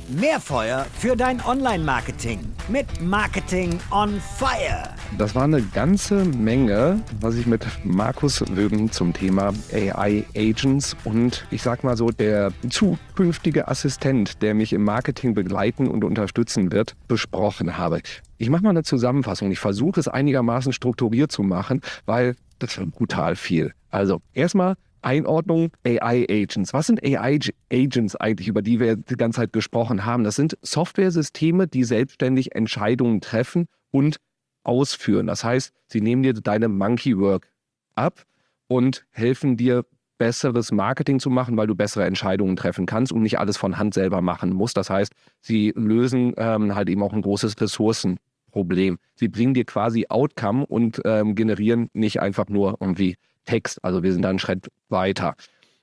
Mehr Feuer für dein Online-Marketing mit Marketing on Fire. Das war eine ganze Menge, was ich mit Markus Wöben zum Thema AI-Agents und ich sag mal so der zukünftige Assistent, der mich im Marketing begleiten und unterstützen wird, besprochen habe. Ich mache mal eine Zusammenfassung. Ich versuche es einigermaßen strukturiert zu machen, weil das ist brutal viel. Also erstmal Einordnung AI-Agents. Was sind AI-Agents eigentlich, über die wir die ganze Zeit gesprochen haben? Das sind Softwaresysteme, die selbstständig Entscheidungen treffen und ausführen. Das heißt, sie nehmen dir deine Monkey Work ab und helfen dir, besseres Marketing zu machen, weil du bessere Entscheidungen treffen kannst und nicht alles von Hand selber machen musst. Das heißt, sie lösen halt eben auch ein großes Ressourcenproblem. Sie bringen dir quasi Outcome und generieren nicht einfach nur irgendwie Text. Also wir sind da einen Schritt weiter.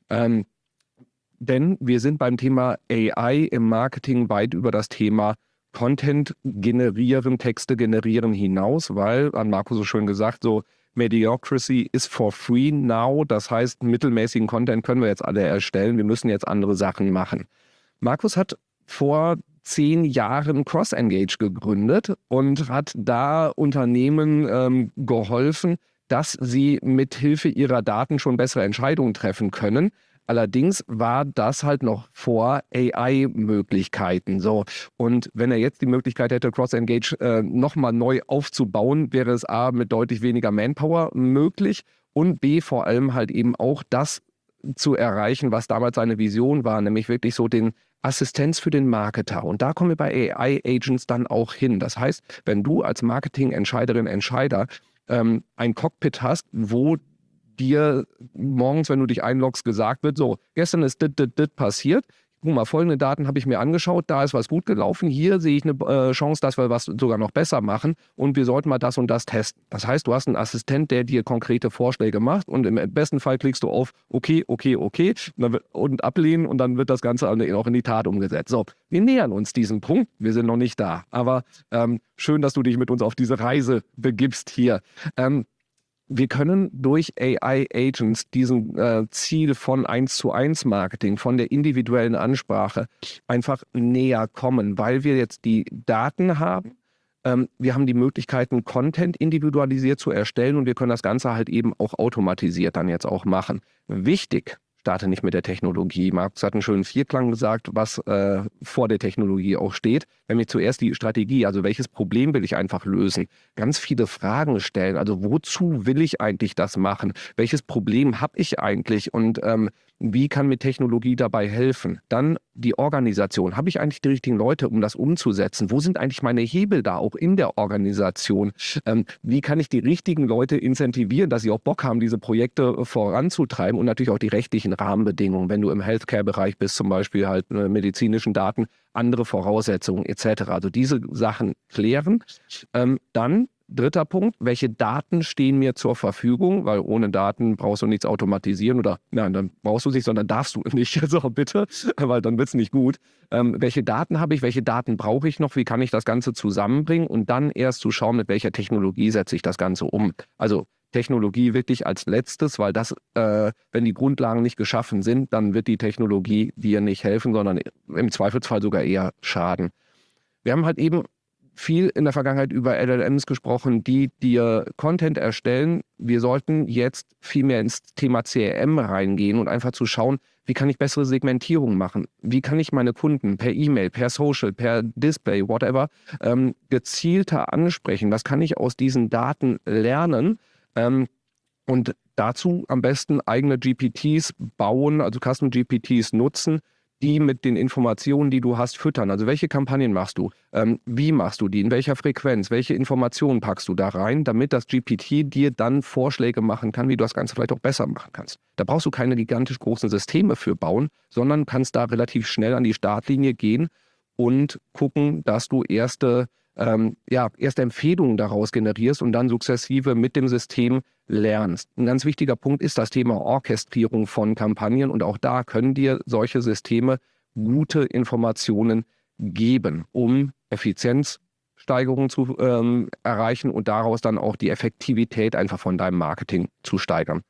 Denn wir sind beim Thema AI im Marketing weit über das Thema Content generieren, Texte generieren hinaus, weil, hat Marco so schön gesagt, so Mediocrity is for free now. Das heißt, mittelmäßigen Content können wir jetzt alle erstellen. Wir müssen jetzt andere Sachen machen. Markus hat vor 10 Jahren CrossEngage gegründet und hat da Unternehmen geholfen, dass sie mit Hilfe ihrer Daten schon bessere Entscheidungen treffen können. Allerdings war das halt noch vor AI-Möglichkeiten. So. Und wenn er jetzt die Möglichkeit hätte, CrossEngage nochmal neu aufzubauen, wäre es A, mit deutlich weniger Manpower möglich und B, vor allem halt eben auch das zu erreichen, was damals seine Vision war, nämlich wirklich so den Assistenz für den Marketer. Und da kommen wir bei AI-Agents dann auch hin. Das heißt, wenn du als Marketing-Entscheiderin, Entscheider ein Cockpit hast, wo dir morgens, wenn du dich einloggst, gesagt wird, so, gestern ist dit passiert. Guck mal, folgende Daten habe ich mir angeschaut, da ist was gut gelaufen, hier sehe ich eine Chance, dass wir was sogar noch besser machen und wir sollten mal das und das testen. Das heißt, du hast einen Assistent, der dir konkrete Vorschläge macht und im besten Fall klickst du auf okay und ablehnen und dann wird das Ganze auch in die Tat umgesetzt. So, wir nähern uns diesem Punkt, wir sind noch nicht da, aber schön, dass du dich mit uns auf diese Reise begibst hier. Wir können durch AI-Agents diesem Ziel von 1:1 Marketing, von der individuellen Ansprache einfach näher kommen, weil wir jetzt die Daten haben. Wir haben die Möglichkeiten, Content individualisiert zu erstellen und wir können das Ganze halt eben auch automatisiert dann jetzt auch machen. Wichtig, starte nicht mit der Technologie. Markus hat einen schönen Vierklang gesagt, was vor der Technologie auch steht. Nämlich zuerst die Strategie, also welches Problem will ich einfach lösen? Ganz viele Fragen stellen, also wozu will ich eigentlich das machen? Welches Problem habe ich eigentlich und wie kann mir Technologie dabei helfen? Dann die Organisation. Habe ich eigentlich die richtigen Leute, um das umzusetzen? Wo sind eigentlich meine Hebel da, auch in der Organisation? Wie kann ich die richtigen Leute incentivieren, dass sie auch Bock haben, diese Projekte voranzutreiben und natürlich auch die rechtlichen Rahmenbedingungen, wenn du im Healthcare-Bereich bist, zum Beispiel halt medizinischen Daten, andere Voraussetzungen etc. Also diese Sachen klären. Dann dritter Punkt, welche Daten stehen mir zur Verfügung? Weil ohne Daten brauchst du nichts automatisieren oder nein, dann brauchst du nicht, sondern darfst du nicht. Also bitte, weil dann wird es nicht gut. Welche Daten habe ich? Welche Daten brauche ich noch? Wie kann ich das Ganze zusammenbringen? Und dann erst zu schauen, mit welcher Technologie setze ich das Ganze um. Also Technologie wirklich als letztes, weil das, wenn die Grundlagen nicht geschaffen sind, dann wird die Technologie dir nicht helfen, sondern im Zweifelsfall sogar eher schaden. Wir haben halt eben viel in der Vergangenheit über LLMs gesprochen, die dir Content erstellen. Wir sollten jetzt viel mehr ins Thema CRM reingehen und einfach zu schauen, wie kann ich bessere Segmentierung machen? Wie kann ich meine Kunden per E-Mail, per Social, per Display, whatever, gezielter ansprechen? Was kann ich aus diesen Daten lernen? Und dazu am besten eigene GPTs bauen, also Custom GPTs nutzen, die mit den Informationen, die du hast, füttern. Also welche Kampagnen machst du? Wie machst du die? In welcher Frequenz? Welche Informationen packst du da rein, damit das GPT dir dann Vorschläge machen kann, wie du das Ganze vielleicht auch besser machen kannst? Da brauchst du keine gigantisch großen Systeme für bauen, sondern kannst da relativ schnell an die Startlinie gehen und gucken, dass du erste Empfehlungen daraus generierst und dann sukzessive mit dem System lernst. Ein ganz wichtiger Punkt ist das Thema Orchestrierung von Kampagnen und auch da können dir solche Systeme gute Informationen geben, um Effizienzsteigerungen zu erreichen und daraus dann auch die Effektivität einfach von deinem Marketing zu steigern.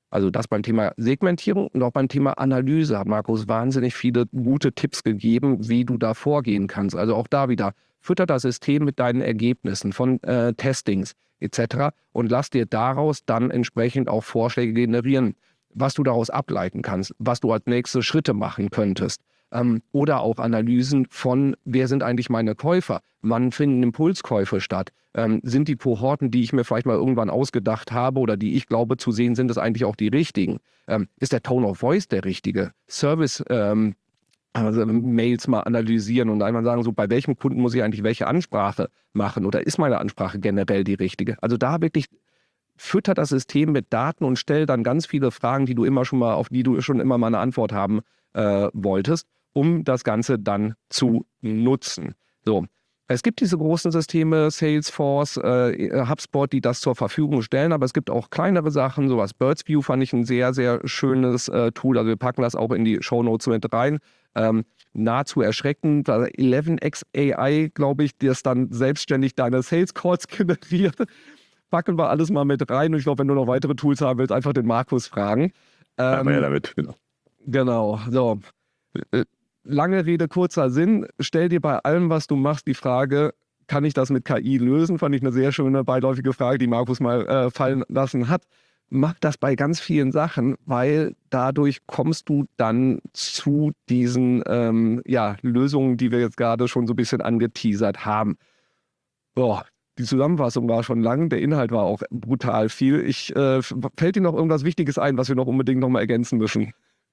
Also das beim Thema Segmentierung und auch beim Thema Analyse hat Markus wahnsinnig viele gute Tipps gegeben, wie du da vorgehen kannst. Also auch da wieder, fütter das System mit deinen Ergebnissen von Testings etc. und lass dir daraus dann entsprechend auch Vorschläge generieren, was du daraus ableiten kannst, was du als nächste Schritte machen könntest. Oder auch Analysen von, wer sind eigentlich meine Käufer? Wann finden Impulskäufe statt? Sind die Kohorten, die ich mir vielleicht mal irgendwann ausgedacht habe oder die ich glaube zu sehen, sind es eigentlich auch die richtigen? Ist der Tone of Voice der richtige? Service Mails mal analysieren und einmal sagen, so bei welchem Kunden muss ich eigentlich welche Ansprache machen oder ist meine Ansprache generell die richtige? Also da wirklich fütter das System mit Daten und stell dann ganz viele Fragen, auf die du schon immer mal eine Antwort haben wolltest, um das Ganze dann zu nutzen. So. Es gibt diese großen Systeme, Salesforce, HubSpot, die das zur Verfügung stellen, aber es gibt auch kleinere Sachen, sowas. Birdsview fand ich ein sehr, sehr schönes Tool, also wir packen das auch in die Shownotes mit rein. Nahezu erschreckend, 11x AI, glaube ich, das dann selbstständig deine Sales Calls generiert. Packen wir alles mal mit rein und ich glaube, wenn du noch weitere Tools haben willst, einfach den Markus fragen. Ja, damit, genau. Genau, so. Lange Rede, kurzer Sinn. Stell dir bei allem, was du machst, die Frage, kann ich das mit KI lösen? Fand ich eine sehr schöne, beiläufige Frage, die Markus mal fallen lassen hat. Mach das bei ganz vielen Sachen, weil dadurch kommst du dann zu diesen Lösungen, die wir jetzt gerade schon so ein bisschen angeteasert haben. Boah, die Zusammenfassung war schon lang, der Inhalt war auch brutal viel. Fällt dir noch irgendwas Wichtiges ein, was wir noch unbedingt noch mal ergänzen müssen?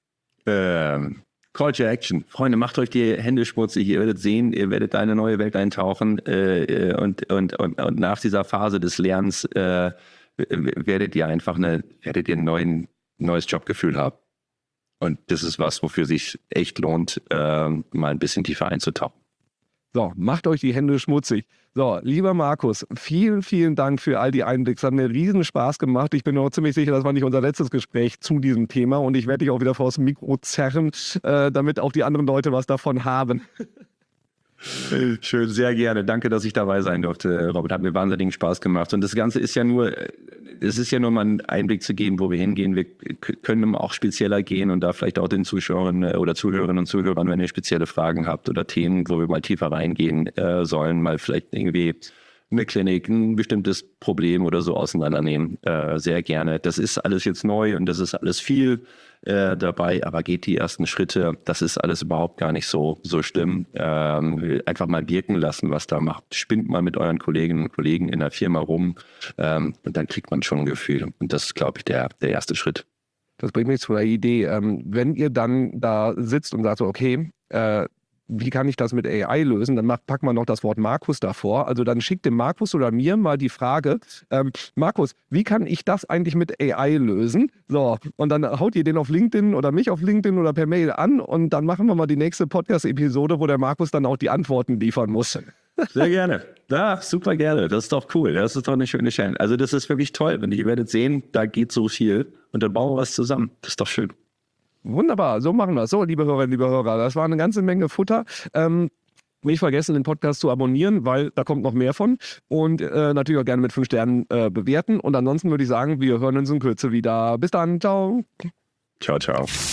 Call to Action. Freunde, macht euch die Hände schmutzig. Ihr werdet sehen, ihr werdet eine neue Welt eintauchen und nach dieser Phase des Lernens werdet ihr ein neues Jobgefühl haben. Und das ist was, wofür sich echt lohnt, mal ein bisschen tiefer einzutauchen. So, macht euch die Hände schmutzig. So, lieber Markus, vielen, vielen Dank für all die Einblicke. Es hat mir riesen Spaß gemacht. Ich bin mir auch ziemlich sicher, das war nicht unser letztes Gespräch zu diesem Thema und ich werde dich auch wieder vors Mikro zerren, damit auch die anderen Leute was davon haben. Schön, sehr gerne. Danke, dass ich dabei sein durfte, Robert. Hat mir wahnsinnigen Spaß gemacht. Und das Ganze ist ja nur mal einen Einblick zu geben, wo wir hingehen. Wir können auch spezieller gehen und da vielleicht auch den Zuschauern oder Zuhörerinnen und Zuhörern, wenn ihr spezielle Fragen habt oder Themen, wo wir mal tiefer reingehen sollen, mal vielleicht irgendwie eine Klinik, ein bestimmtes Problem oder so auseinandernehmen. Sehr gerne. Das ist alles jetzt neu und das ist alles viel dabei, aber geht die ersten Schritte. Das ist alles überhaupt gar nicht so schlimm. Einfach mal wirken lassen, was da macht. Spinnt mal mit euren Kolleginnen und Kollegen in der Firma rum und dann kriegt man schon ein Gefühl. Und das ist, glaube ich, der erste Schritt. Das bringt mich zu einer Idee. Wenn ihr dann da sitzt und sagt so, okay, wie kann ich das mit AI lösen? Dann packen wir noch das Wort Markus davor. Also dann schickt dem Markus oder mir mal die Frage, Markus, wie kann ich das eigentlich mit AI lösen? So, und dann haut ihr den auf LinkedIn oder mich auf LinkedIn oder per Mail an und dann machen wir mal die nächste Podcast-Episode, wo der Markus dann auch die Antworten liefern muss. Sehr gerne. Ja, super gerne. Das ist doch cool. Das ist doch eine schöne Challenge. Also das ist wirklich toll. Ihr werdet sehen, da geht so viel und dann bauen wir was zusammen. Das ist doch schön. Wunderbar, so machen wir es. So, liebe Hörerinnen, liebe Hörer, das war eine ganze Menge Futter. Nicht vergessen, den Podcast zu abonnieren, weil da kommt noch mehr von. Und natürlich auch gerne mit 5 Sternen bewerten. Und ansonsten würde ich sagen, wir hören uns in Kürze wieder. Bis dann, ciao. Ciao, ciao.